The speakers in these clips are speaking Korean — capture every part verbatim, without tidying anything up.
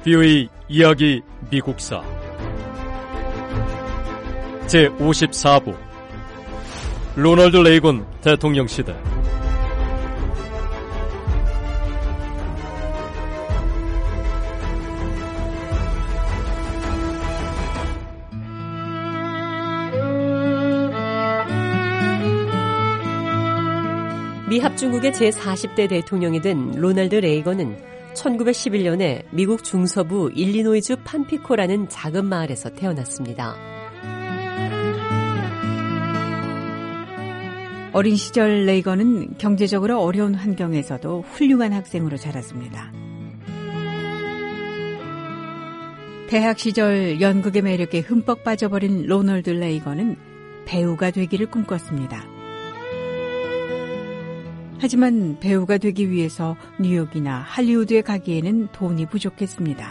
비오에이 이야기 미국사 제오십사 부 로널드 레이건 대통령 시대. 미합중국의 제사십 대 대통령이 된 로널드 레이건은 천구백십일 년에 미국 중서부 일리노이주 판피코라는 작은 마을에서 태어났습니다. 어린 시절 레이건은 경제적으로 어려운 환경에서도 훌륭한 학생으로 자랐습니다. 대학 시절 연극의 매력에 흠뻑 빠져버린 로널드 레이건은 배우가 되기를 꿈꿨습니다. 하지만 배우가 되기 위해서 뉴욕이나 할리우드에 가기에는 돈이 부족했습니다.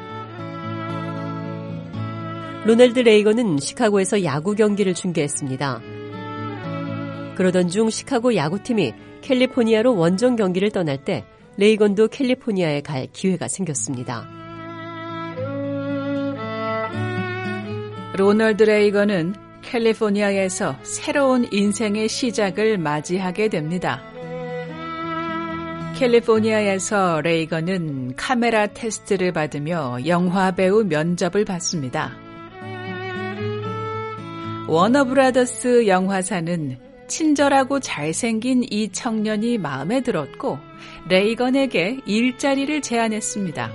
로널드 레이건은 시카고에서 야구 경기를 중계했습니다. 그러던 중 시카고 야구팀이 캘리포니아로 원정 경기를 떠날 때 레이건도 캘리포니아에 갈 기회가 생겼습니다. 로널드 레이건은 캘리포니아에서 새로운 인생의 시작을 맞이하게 됩니다. 캘리포니아에서 레이건은 카메라 테스트를 받으며 영화배우 면접을 받습니다. 워너브라더스 영화사는 친절하고 잘생긴 이 청년이 마음에 들었고 레이건에게 일자리를 제안했습니다.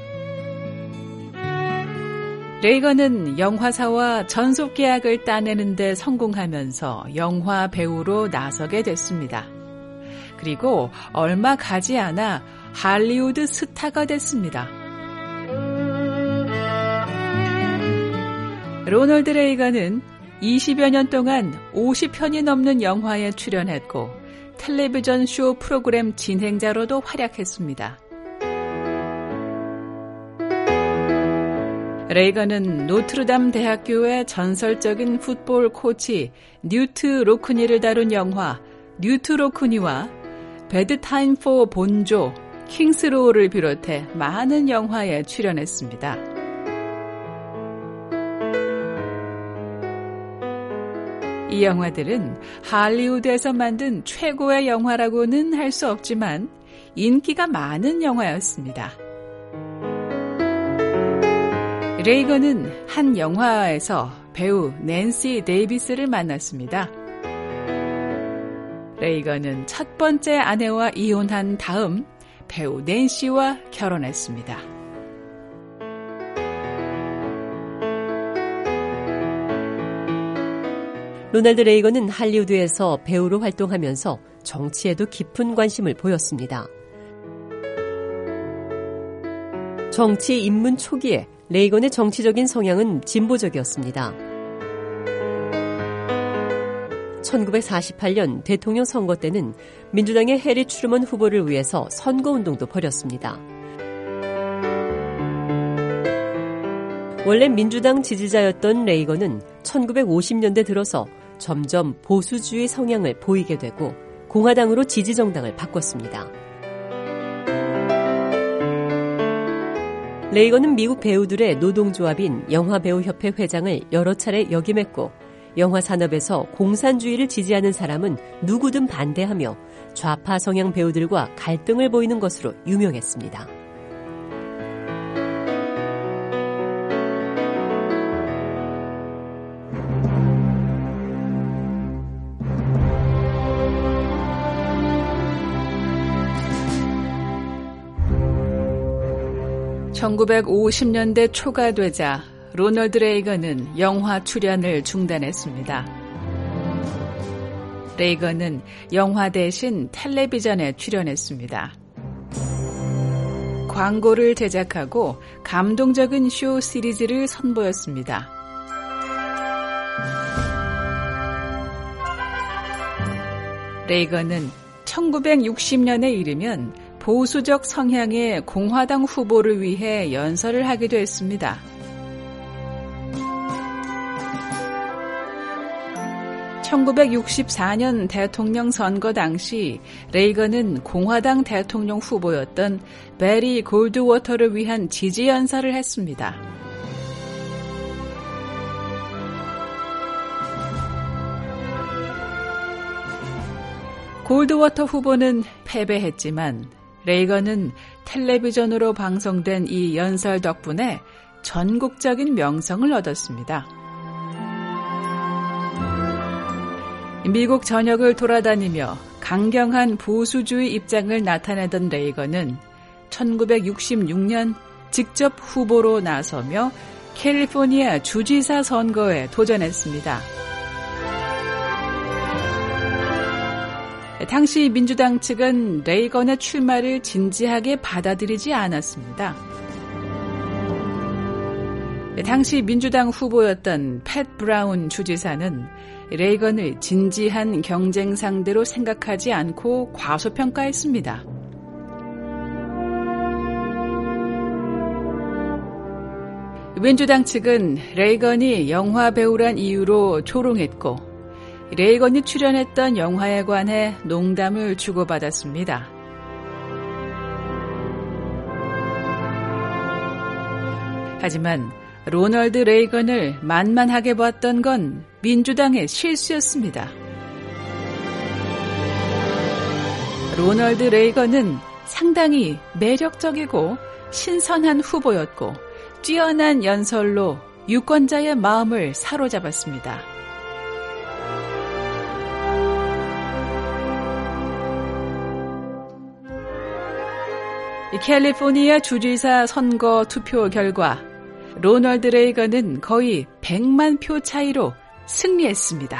레이건은 영화사와 전속 계약을 따내는 데 성공하면서 영화 배우로 나서게 됐습니다. 그리고 얼마 가지 않아 할리우드 스타가 됐습니다. 로널드 레이건은 이십여 년 동안 오십 편이 넘는 영화에 출연했고 텔레비전 쇼 프로그램 진행자로도 활약했습니다. 레이건은 노트르담 대학교의 전설적인 풋볼 코치 뉴트 로크니를 다룬 영화 뉴트 로크니와 배드 타임 포 본조, 킹스로우를 비롯해 많은 영화에 출연했습니다. 이 영화들은 할리우드에서 만든 최고의 영화라고는 할 수 없지만 인기가 많은 영화였습니다. 레이건은 한 영화에서 배우 낸시 데이비스를 만났습니다. 레이건은 첫 번째 아내와 이혼한 다음 배우 낸시와 결혼했습니다. 로널드 레이건은 할리우드에서 배우로 활동하면서 정치에도 깊은 관심을 보였습니다. 정치 입문 초기에 레이건의 정치적인 성향은 진보적이었습니다. 천구백사십팔 년 대통령 선거 때는 민주당의 해리 트루먼 후보를 위해서 선거운동도 벌였습니다. 원래 민주당 지지자였던 레이건은 천구백오십 년대 들어서 점점 보수주의 성향을 보이게 되고 공화당으로 지지정당을 바꿨습니다. 레이건은 미국 배우들의 노동조합인 영화배우협회 회장을 여러 차례 역임했고 영화 산업에서 공산주의를 지지하는 사람은 누구든 반대하며 좌파 성향 배우들과 갈등을 보이는 것으로 유명했습니다. 천구백오십 년대 초가 되자 로널드 레이건은 영화 출연을 중단했습니다. 레이건은 영화 대신 텔레비전에 출연했습니다. 광고를 제작하고 감동적인 쇼 시리즈를 선보였습니다. 레이건은 천구백육십 년에 이르면 보수적 성향의 공화당 후보를 위해 연설을 하기도 했습니다. 천구백육십사 년 대통령 선거 당시 레이건은 공화당 대통령 후보였던 베리 골드워터를 위한 지지 연설을 했습니다. 골드워터 후보는 패배했지만 레이건은 텔레비전으로 방송된 이 연설 덕분에 전국적인 명성을 얻었습니다. 미국 전역을 돌아다니며 강경한 보수주의 입장을 나타내던 레이건은 천구백육십육 년 직접 후보로 나서며 캘리포니아 주지사 선거에 도전했습니다. 당시 민주당 측은 레이건의 출마를 진지하게 받아들이지 않았습니다. 당시 민주당 후보였던 팻 브라운 주지사는 레이건을 진지한 경쟁 상대로 생각하지 않고 과소평가했습니다. 민주당 측은 레이건이 영화 배우란 이유로 조롱했고 레이건이 출연했던 영화에 관해 농담을 주고받았습니다. 하지만 로널드 레이건을 만만하게 봤던 건 민주당의 실수였습니다. 로널드 레이건은 상당히 매력적이고 신선한 후보였고 뛰어난 연설로 유권자의 마음을 사로잡았습니다. 캘리포니아 주지사 선거 투표 결과 로널드 레이건은 거의 백만 표 차이로 승리했습니다.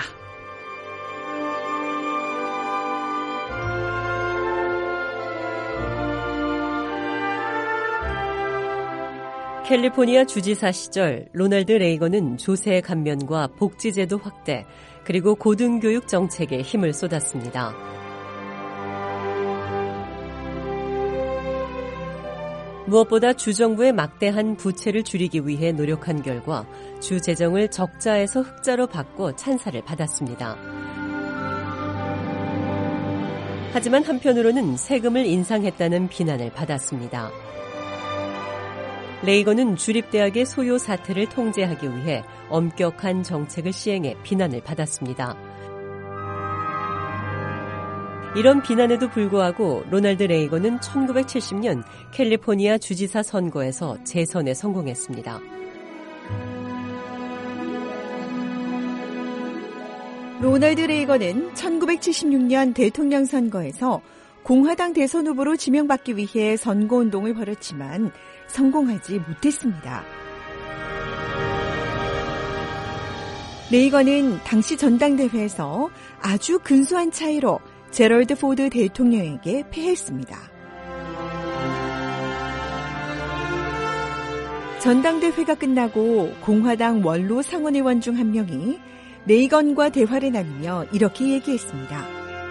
캘리포니아 주지사 시절 로널드 레이건은 조세 감면과 복지제도 확대, 그리고 고등교육 정책에 힘을 쏟았습니다. 무엇보다 주정부의 막대한 부채를 줄이기 위해 노력한 결과 주 재정을 적자에서 흑자로 바꿔 찬사를 받았습니다. 하지만 한편으로는 세금을 인상했다는 비난을 받았습니다. 레이건은 주립대학의 소요 사태를 통제하기 위해 엄격한 정책을 시행해 비난을 받았습니다. 이런 비난에도 불구하고 로널드 레이건은 천구백칠십 년 캘리포니아 주지사 선거에서 재선에 성공했습니다. 로널드 레이건은 천구백칠십육 년 대통령 선거에서 공화당 대선 후보로 지명받기 위해 선거운동을 벌였지만 성공하지 못했습니다. 레이건은 당시 전당대회에서 아주 근소한 차이로 제럴드 포드 대통령에게 패했습니다. 전당대회가 끝나고 공화당 원로 상원의원 중 한 명이 레이건과 대화를 나누며 이렇게 얘기했습니다.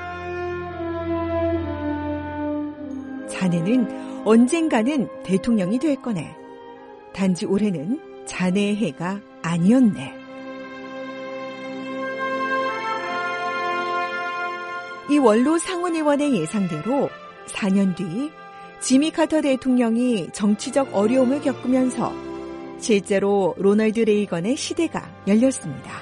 자네는 언젠가는 대통령이 될 거네. 단지 올해는 자네의 해가 아니었네. 이 원로 상원의원의 예상대로 사 년 뒤 지미 카터 대통령이 정치적 어려움을 겪으면서 실제로 로널드 레이건의 시대가 열렸습니다.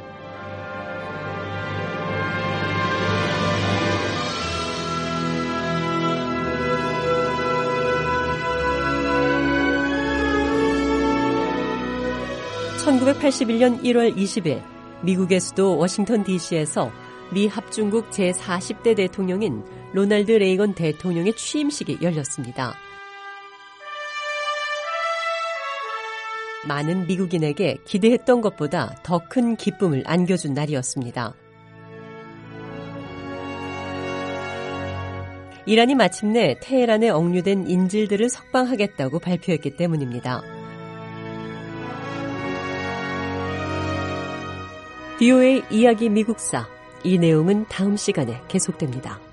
천구백팔십일 년 일월 이십일 미국의 수도 워싱턴 디씨에서 미 합중국 제사십 대 대통령인 로널드 레이건 대통령의 취임식이 열렸습니다. 많은 미국인에게 기대했던 것보다 더 큰 기쁨을 안겨준 날이었습니다. 이란이 마침내 테헤란에 억류된 인질들을 석방하겠다고 발표했기 때문입니다. 비오에이 이야기 미국사, 이 내용은 다음 시간에 계속됩니다.